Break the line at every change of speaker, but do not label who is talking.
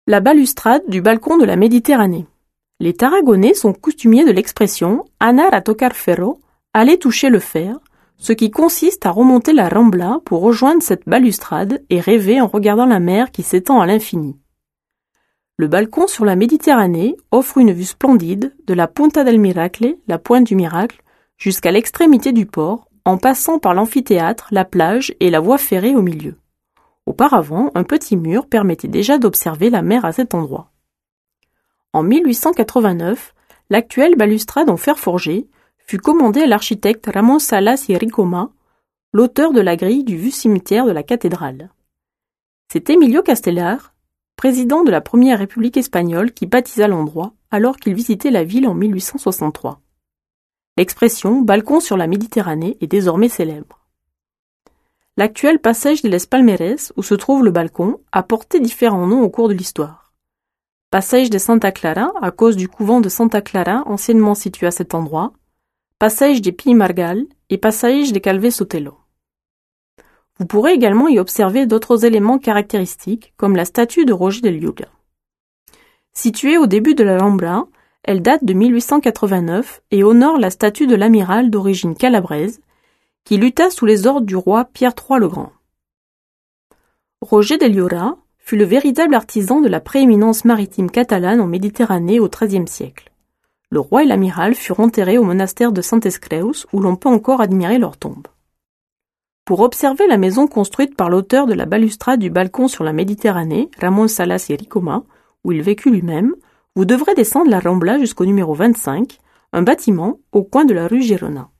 La balustrade du balcon de la Méditerranée. Les Tarragonais sont coutumiers de l'expression « anar a tocar ferro », aller toucher le fer, ce qui consiste à remonter la Rambla pour rejoindre cette balustrade et rêver en regardant la mer qui s'étend à l'infini. Le balcon sur la Méditerranée offre une vue splendide de la Punta del Miracle, la pointe du miracle, jusqu'à l'extrémité du port, en passant par l'amphithéâtre, la plage et la voie ferrée au milieu. Auparavant, un petit mur permettait déjà d'observer la mer à cet endroit. En 1889, l'actuelle balustrade en fer forgé fut commandée à l'architecte Ramón Salas y Ricoma, l'auteur de la grille du vu cimetière de la cathédrale. C'est Emilio Castelar, président de la Première République espagnole, qui baptisa l'endroit alors qu'il visitait la ville en 1863. L'expression « balcon sur la Méditerranée » est désormais célèbre. L'actuel passage de les Palmeres, où se trouve le balcon, a porté différents noms au cours de l'histoire. Passage de Santa Clara, à cause du couvent de Santa Clara, anciennement situé à cet endroit, passage des Pi Margal et passage des Calvé Sotelo. Vous pourrez également y observer d'autres éléments caractéristiques, comme la statue de Roger del Llula. Située au début de la Rambla, elle date de 1889 et honore la statue de l'amiral d'origine calabraise, qui lutta sous les ordres du roi Pierre III le Grand. Roger del Llula fut le véritable artisan de la prééminence maritime catalane en Méditerranée au XIIIe siècle. Le roi et l'amiral furent enterrés au monastère de Santes Creus, où l'on peut encore admirer leur tombe. Pour observer la maison construite par l'auteur de la balustrade du balcon sur la Méditerranée, Ramón Salas y Ricoma, où il vécut lui-même, vous devrez descendre la Rambla jusqu'au numéro 25, un bâtiment au coin de la rue Girona.